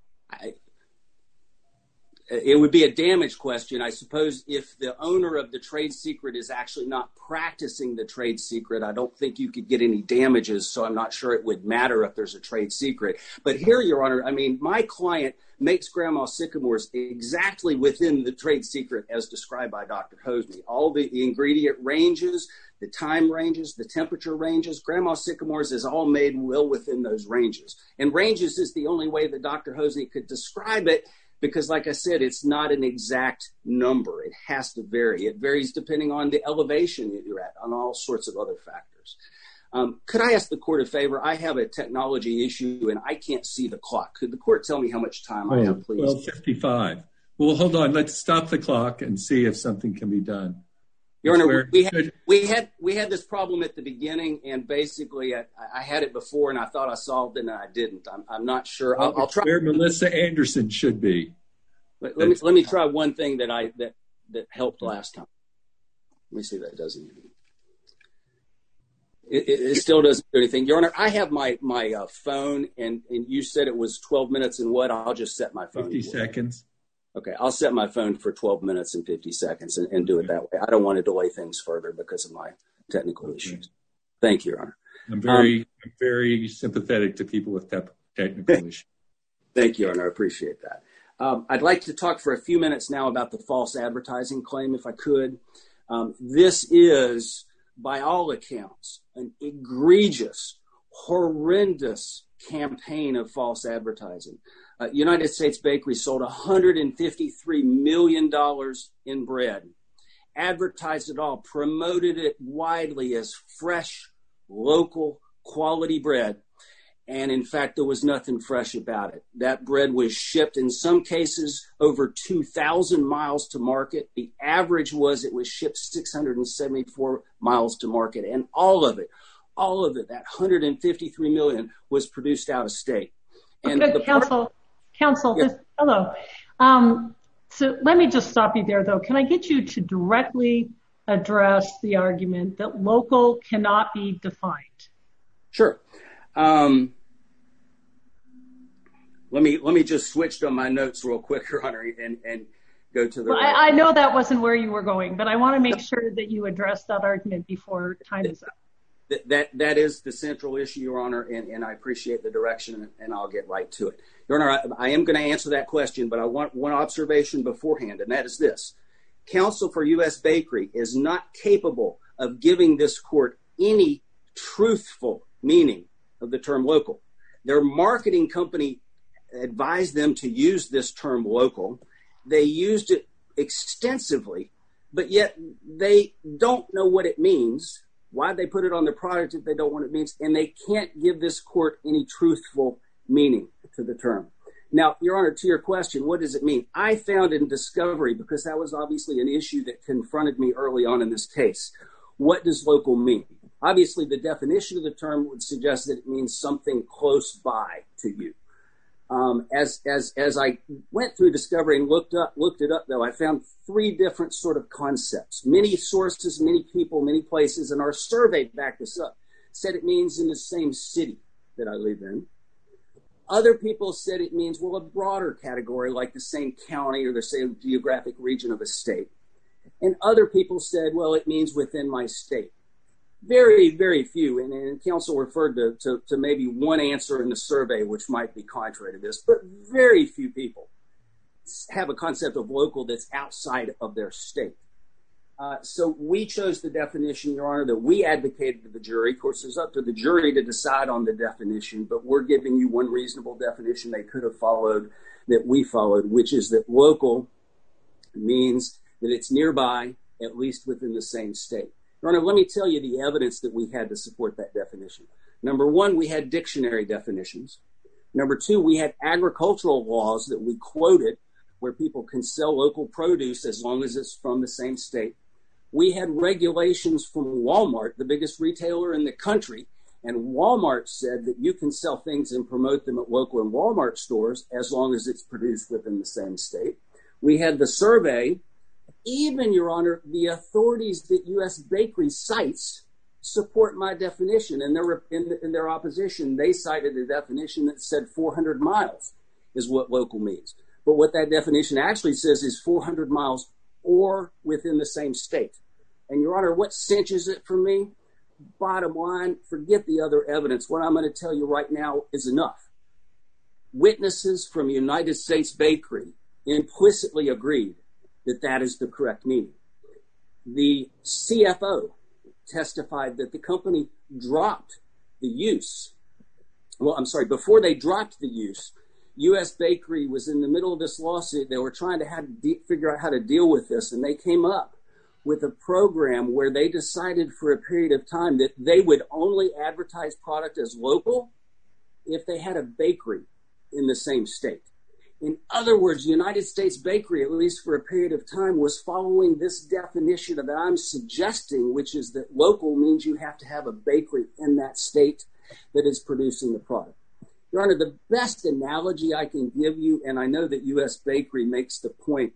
It would be a damage question. I suppose if the owner of the trade secret is actually not practicing the trade secret, I don't think you could get any damages, so I'm not sure it would matter if there's a trade secret. But here, Your Honor, I mean, my client makes Grandma Sycamore's exactly within the trade secret as described by Dr. Hosny. All the ingredient ranges, the time ranges, the temperature ranges, Grandma Sycamore's is all made well within those ranges. And ranges is the only way that Dr. Hosny could describe it, because like I said, it's not an exact number. It has to vary. It varies depending on the elevation that you're at. that, on all sorts of other factors. Could I ask the court a favor? I have a technology issue and I can't see the clock. Could the court tell me how much time I have, please? 12:55. Well, hold on. Let's stop the clock and see if something can be done. Your Honor, we had this problem at the beginning, and basically I had it before, and I thought I solved it, and I didn't. I'm not sure. I'll try. Where Melissa Anderson should be. Let me try one thing that helped last time. Let me see if that does anything. It still doesn't do anything. Your Honor, I have my phone, and you said it was 12 minutes and what? I'll just set my phone. 50 seconds. Okay, I'll set my phone for 12 minutes and 50 seconds and do it that way. I don't want to delay things further because of my technical issues. Thank you, Your Honor. I'm very sympathetic to people with technical issues. Thank you, Your Honor. I appreciate that. I'd like to talk for a few minutes now about the false advertising claim, if I could. This is, by all accounts, an egregious, horrendous campaign of false advertising. United States Bakery sold $153 million in bread, advertised it all, promoted it widely as fresh, local, quality bread. And in fact, there was nothing fresh about it. That bread was shipped, in some cases, over 2,000 miles to market. The average was it was shipped 674 miles to market. And all of it, that $153 million was produced out of state. And okay, Counsel, yes. Hello. So let me just stop you there, though. Can I get you to directly address the argument that local cannot be defined? Sure. Let me just switch on my notes real quick, Your Honor, and go to the. Well, I know that wasn't where you were going, but I want to make sure that you address that argument before time is up. That is the central issue, Your Honor, and I appreciate the direction, and I'll get right to it. Your Honor, I am going to answer that question, but I want one observation beforehand, and that is this. Counsel for U.S. Bakery is not capable of giving this court any truthful meaning of the term local. Their marketing company advised them to use this term local. They used it extensively, but yet they don't know what it means. Why they put it on their product if they don't know what it means, and they can't give this court any truthful meaning to the term. Now, Your Honor, to your question, what does it mean? I found in discovery, because that was obviously an issue that confronted me early on in this case, what does local mean? Obviously, the definition of the term would suggest that it means something close by to you. As I went through discovery and looked it up, though, I found three different sort of concepts. Many sources, many people, many places, and our survey backed this up, said it means in the same city that I live in. Other people said it means, well, a broader category, like the same county or the same geographic region of a state. And other people said, well, it means within my state. Very, very few, and counsel referred to maybe one answer in the survey, which might be contrary to this, but very few people have a concept of local that's outside of their state. So we chose the definition, Your Honor, that we advocated to the jury. Of course, it's up to the jury to decide on the definition, but we're giving you one reasonable definition they could have followed that we followed, which is that local means that it's nearby, at least within the same state. Your Honor, let me tell you the evidence that we had to support that definition. Number one, we had dictionary definitions. Number two, we had agricultural laws that we quoted where people can sell local produce as long as it's from the same state. We had regulations from Walmart, the biggest retailer in the country, and Walmart said that you can sell things and promote them at local and Walmart stores as long as it's produced within the same state. We had the survey. Even, Your Honor, the authorities that U.S. Bakery cites support my definition. And in their opposition, they cited a definition that said 400 miles is what local means. But what that definition actually says is 400 miles or within the same state. And, Your Honor, what cinches it for me? Bottom line, forget the other evidence. What I'm going to tell you right now is enough. Witnesses from United States Bakery implicitly agreed that is the correct meaning. The CFO testified that the company dropped the use. Well, I'm sorry, before they dropped the use, U.S. Bakery was in the middle of this lawsuit. They were trying to figure out how to deal with this, and they came up with a program where they decided for a period of time that they would only advertise product as local if they had a bakery in the same state. In other words, United States Bakery, at least for a period of time, was following this definition that I'm suggesting, which is that local means you have to have a bakery in that state that is producing the product. Your Honor, the best analogy I can give you, and I know that U.S. Bakery makes the point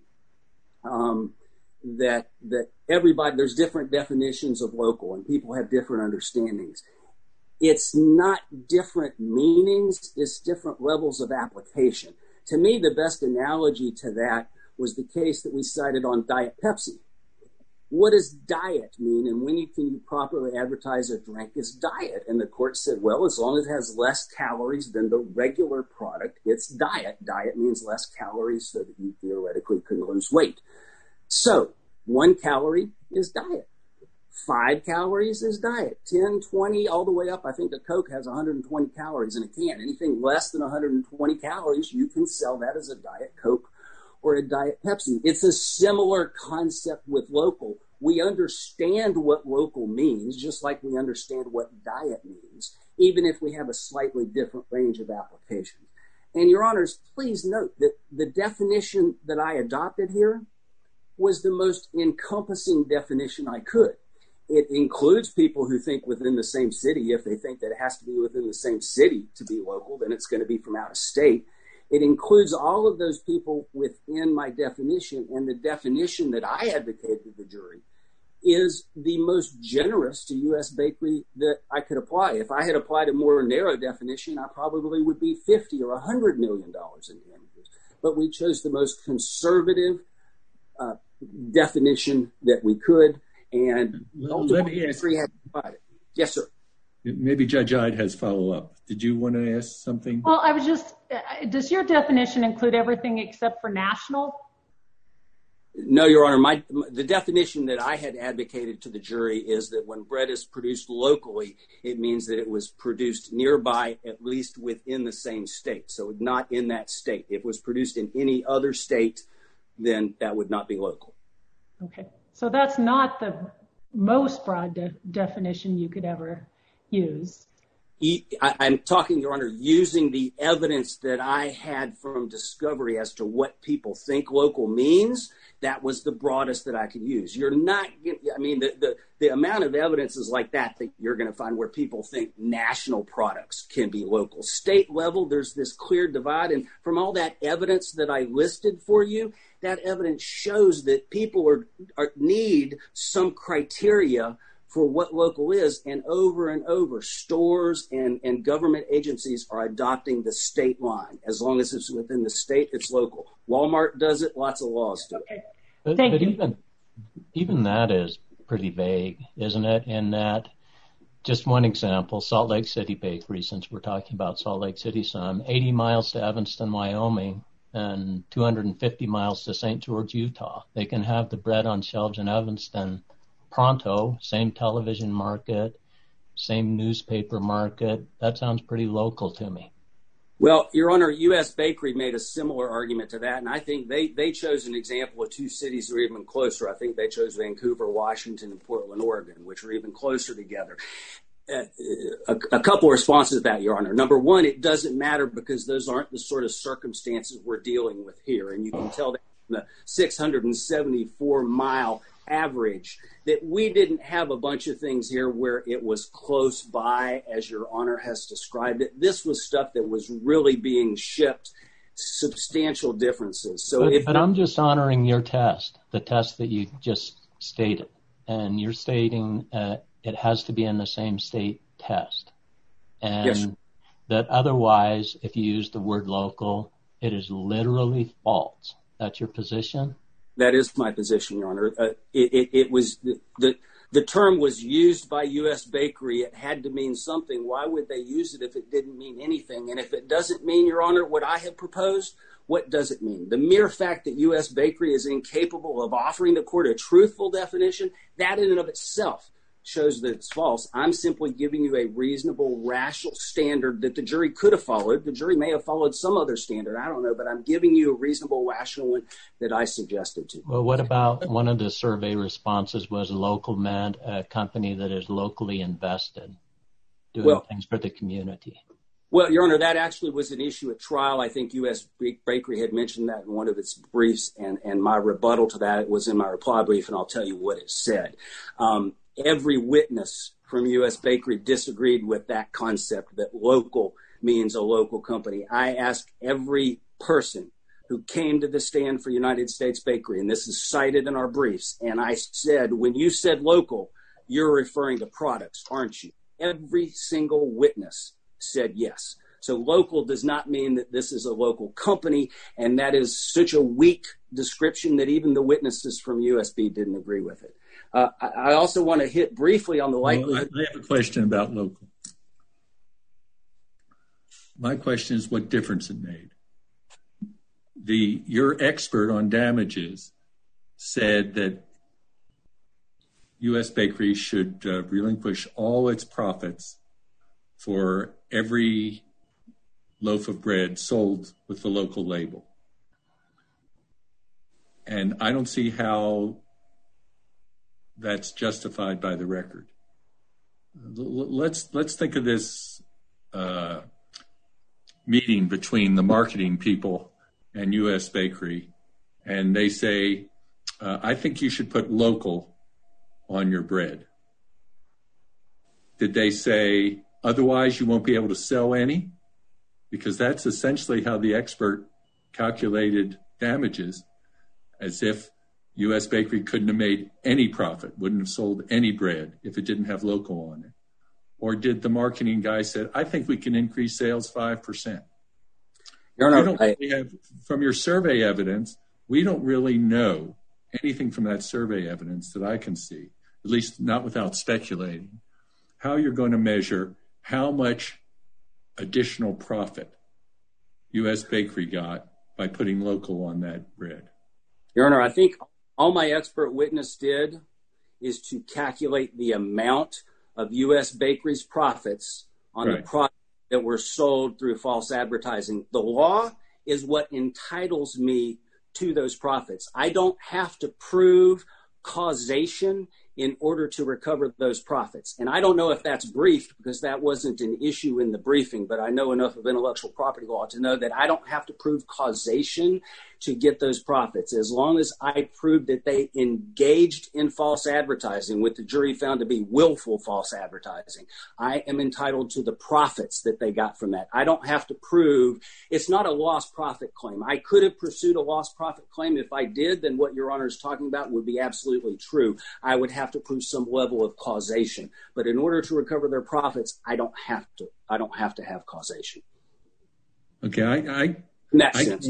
that everybody, there's different definitions of local and people have different understandings. It's not different meanings, it's different levels of application. To me, the best analogy to that was the case that we cited on Diet Pepsi. What does diet mean, and when can you properly advertise a drink as diet? And the court said, well, as long as it has less calories than the regular product, it's diet. Diet means less calories so that you theoretically can lose weight. So 1 calorie is diet. 5 calories is diet. 10, 20, all the way up. I think a Coke has 120 calories in a can. Anything less than 120 calories, you can sell that as a Diet Coke or a Diet Pepsi. It's a similar concept with local. We understand what local means, just like we understand what diet means, even if we have a slightly different range of applications. And Your Honors, please note that the definition that I adopted here was the most encompassing definition I could. It includes people who think within the same city. If they think that it has to be within the same city to be local, then it's going to be from out of state. It includes all of those people within my definition, and the definition that I advocated to the jury is the most generous to U.S. Bakery that I could apply. If I had applied a more narrow definition, I probably would be $50 or $100 million in damages. But we chose the most conservative definition that we could, and ultimately the jury had to provide it. Yes, sir. Maybe Judge Ide has follow-up. Did you want to ask something? Well, I was just, does your definition include everything except for national? No, Your Honor. The definition that I had advocated to the jury is that when bread is produced locally, it means that it was produced nearby, at least within the same state. So not in that state. If it was produced in any other state, then that would not be local. Okay. So that's not the most broad definition you could ever use. I'm talking, Your Honor, using the evidence that I had from discovery as to what people think local means. That was the broadest that I could use. You're not, I mean, the amount of evidence is like that you're going to find where people think national products can be local. State level, there's this clear divide. And from all that evidence that I listed for you, that evidence shows that people need some criteria for what local is, and over, stores and government agencies are adopting the state line. As long as it's within the state, it's local. Walmart does it, lots of laws do it. But even that is pretty vague, isn't it? In that, just one example, Salt Lake City Bakery, since we're talking about Salt Lake City some, 80 miles to Evanston, Wyoming, and 250 miles to St. George, Utah. They can have the bread on shelves in Evanston pronto, same television market, same newspaper market. That sounds pretty local to me. Well, Your Honor, U.S. Bakery made a similar argument to that, and I think they chose an example of 2 cities that are even closer. I think they chose Vancouver, Washington, and Portland, Oregon, which are even closer together. A couple of responses to that, Your Honor. Number one, it doesn't matter because those aren't the sort of circumstances we're dealing with here, and you can tell that from the 674-mile average that we didn't have a bunch of things here where it was close by, as Your Honor has described it. This was stuff that was really being shipped, substantial differences. But I'm just honoring your test, the test that you just stated, and you're stating it has to be in the same state test, and yes, that otherwise, if you use the word local, it is literally false. That's your position? That is my position, Your Honor. It was the term was used by U.S. Bakery. It had to mean something. Why would they use it if it didn't mean anything? And if it doesn't mean, Your Honor, what I have proposed, what does it mean? The mere fact that U.S. Bakery is incapable of offering the court a truthful definition, that in and of itself shows that it's false. I'm simply giving you a reasonable, rational standard that the jury could have followed. The jury may have followed some other standard. I don't know, but I'm giving you a reasonable, rational one that I suggested to. Well, what about one of the survey responses was local meant a company that is locally invested, doing things for the community? Well, Your Honor, that actually was an issue at trial. I think U.S. Bakery had mentioned that in one of its briefs, and my rebuttal to that was in my reply brief, and I'll tell you what it said. Every witness from U.S. Bakery disagreed with that concept that local means a local company. I asked every person who came to the stand for United States Bakery, and this is cited in our briefs, and I said, when you said local, you're referring to products, aren't you? Every single witness said yes. So local does not mean that this is a local company, and that is such a weak description that even the witnesses from USB didn't agree with it. I also want to hit briefly on the likelihood. I have a question about local. My question is what difference it made. Your expert on damages said that U.S. Bakery should relinquish all its profits for every loaf of bread sold with the local label. And I don't see how that's justified by the record. Let's think of this meeting between the marketing people and U.S. Bakery, and they say, I think you should put local on your bread. Did they say, otherwise you won't be able to sell any? Because that's essentially how the expert calculated damages, as if U.S. Bakery couldn't have made any profit, wouldn't have sold any bread if it didn't have local on it. Or did the marketing guy say, I think we can increase sales 5%? From your survey evidence, we don't really know anything from that survey evidence that I can see, at least not without speculating, how you're going to measure how much additional profit U.S. Bakery got by putting local on that bread. Your Honor, I think all my expert witness did is to calculate the amount of U.S. Bakery's profits on the products that were sold through false advertising. The law is what entitles me to those profits. I don't have to prove causation in order to recover those profits. And I don't know if that's briefed because that wasn't an issue in the briefing, but I know enough of intellectual property law to know that I don't have to prove causation to get those profits. As long as I prove that they engaged in false advertising, which the jury found to be willful false advertising, I am entitled to the profits that they got from that. I don't have to prove it's not a lost profit claim. I could have pursued a lost profit claim. If I did, then what Your Honor is talking about would be absolutely true. I would have to prove some level of causation. But in order to recover their profits, I don't have to have causation. Okay, in that sense.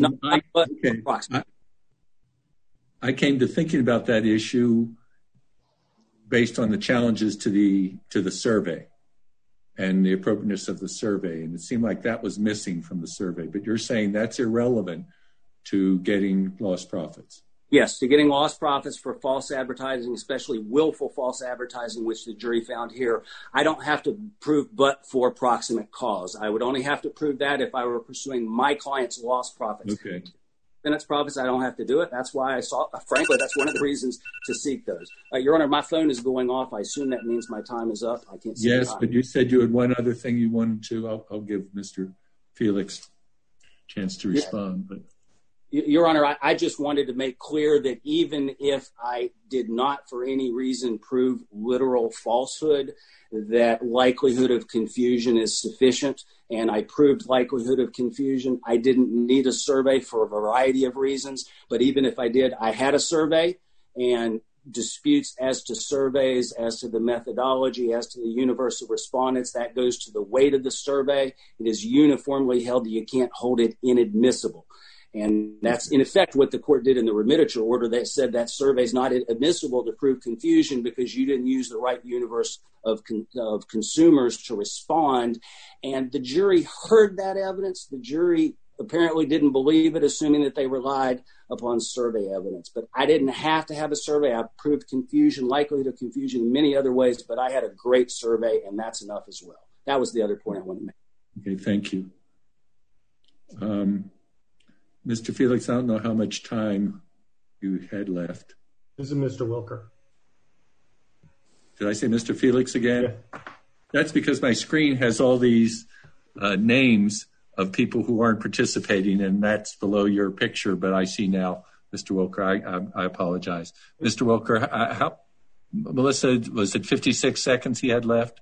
I came to thinking about that issue based on the challenges to the survey and the appropriateness of the survey, and it seemed like that was missing from the survey. But you're saying that's irrelevant to getting lost profits. Yes, to getting lost profits for false advertising, especially willful false advertising, which the jury found here. I don't have to prove but for proximate cause. I would only have to prove that if I were pursuing my client's lost profits. Okay. Then it's profits, I don't have to do it. That's why frankly, that's one of the reasons to seek those. Your Honor, my phone is going off. I assume that means my time is up. I can't see Yes, but you said you had one other thing you wanted to. I'll give Mr. Felix a chance to respond. But Your Honor, I just wanted to make clear that even if I did not for any reason prove literal falsehood, that likelihood of confusion is sufficient, and I proved likelihood of confusion. I didn't need a survey for a variety of reasons, but even if I did, I had a survey, and disputes as to surveys, as to the methodology, as to the universe of respondents, that goes to the weight of the survey. It is uniformly held that you can't hold it inadmissible. And that's, in effect, what the court did in the remittiture order. They said that survey is not admissible to prove confusion because you didn't use the right universe of consumers to respond. And the jury heard that evidence. The jury apparently didn't believe it, assuming that they relied upon survey evidence. But I didn't have to have a survey. I proved confusion, likelihood of confusion in many other ways, but I had a great survey, and that's enough as well. That was the other point I wanted to make. Okay, thank you. Mr. Felix, I don't know how much time you had left. This is Mr. Wilker. Did I say Mr. Felix again? Yeah. That's because my screen has all these names of people who aren't participating, and that's below your picture, but I see now Mr. Wilker. I apologize. Mr. Wilker, Melissa, was it 56 seconds he had left?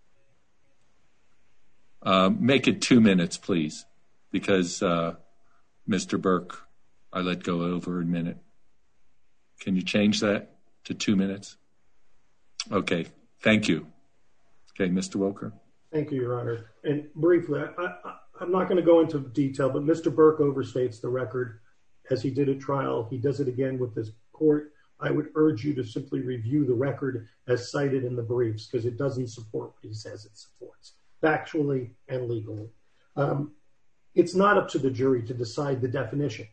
Make it 2 minutes, please, because Mr. Burke, I let go over a minute. Can you change that to 2 minutes? Okay, thank you. Okay, Mr. Wilker. Thank you, Your Honor. And briefly, I'm not going to go into detail, but Mr. Burke overstates the record as he did at trial. He does it again with this court. I would urge you to simply review the record as cited in the briefs, because it doesn't support what he says it supports, factually and legally. It's not up to the jury to decide the definition.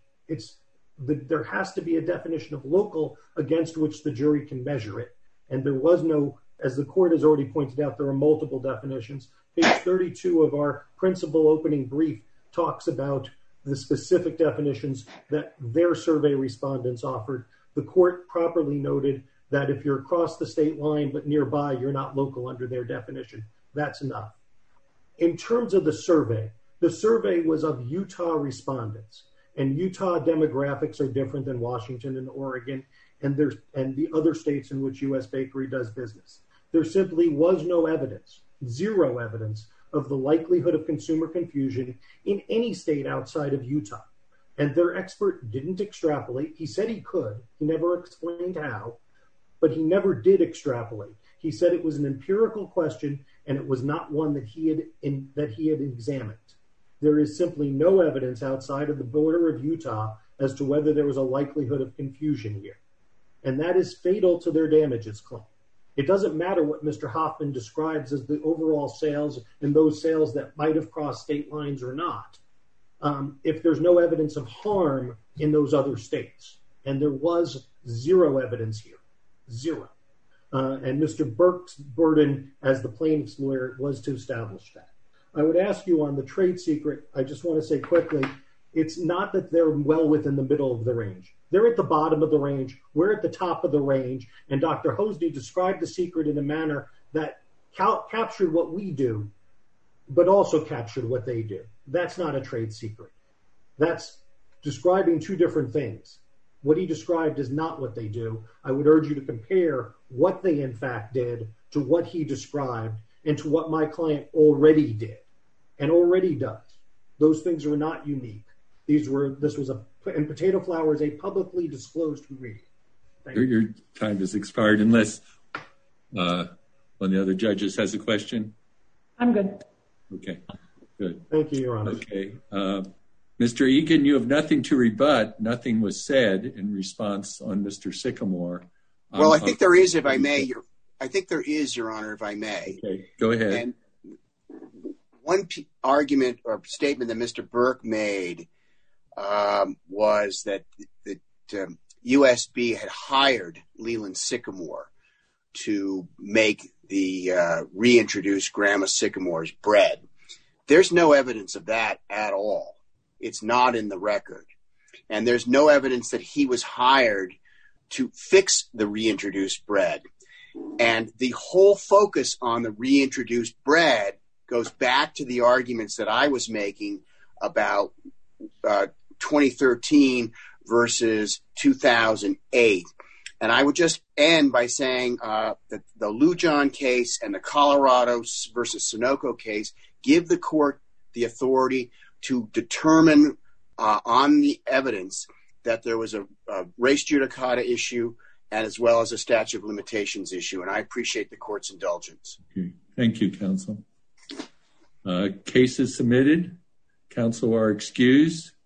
There has to be a definition of local against which the jury can measure it. And there was no, as the court has already pointed out, there are multiple definitions. Page 32 of our principal opening brief talks about the specific definitions that their survey respondents offered. The court properly noted that if you're across the state line but nearby, you're not local under their definition. That's enough. In terms of the survey was of Utah respondents, and Utah demographics are different than Washington and Oregon and the other states in which U.S. Bakery does business. There simply was no evidence, zero evidence, of the likelihood of consumer confusion in any state outside of Utah. And their expert didn't extrapolate. He said he could. He never explained how, but he never did extrapolate. He said it was an empirical question, and it was not one that he had examined. There is simply no evidence outside of the border of Utah as to whether there was a likelihood of confusion here. And that is fatal to their damages claim. It doesn't matter what Mr. Hoffman describes as the overall sales and those sales that might have crossed state lines or not, if there's no evidence of harm in those other states. And there was zero evidence here, zero. And Mr. Burke's burden as the plaintiff's lawyer was to establish that. I would ask you on the trade secret, I just want to say quickly, it's not that they're well within the middle of the range. They're at the bottom of the range. We're at the top of the range. And Dr. Hosny described the secret in a manner that captured what we do, but also captured what they do. That's not a trade secret. That's describing two different things. What he described is not what they do. I would urge you to compare what they in fact did to what he described and to what my client already did and already does. Those things are not unique. And Potato Flour is a publicly disclosed ingredient. Your time has expired unless one of the other judges has a question. I'm good. Okay, good. Thank you, Your Honor. Okay. Mr. Egan, you have nothing to rebut. Nothing was said in response on Mr. Sycamore. Well, I think there is, if I may. I think there is, Your Honor, if I may. Okay, go ahead. And one argument or statement that Mr. Burke made was that USB had hired Leland Sycamore to make the reintroduced Grandma Sycamore's bread. There's no evidence of that at all. It's not in the record. And there's no evidence that he was hired to fix the reintroduced bread. And the whole focus on the reintroduced bread goes back to the arguments that I was making about 2013 versus 2008. And I would just end by saying that the Lujan case and the Colorado versus Sunoco case give the court the authority to determine on the evidence that there was a res judicata issue and as well as a statute of limitations issue. And I appreciate the court's indulgence. Okay. Thank you, counsel. Case is submitted. Counsel are excused.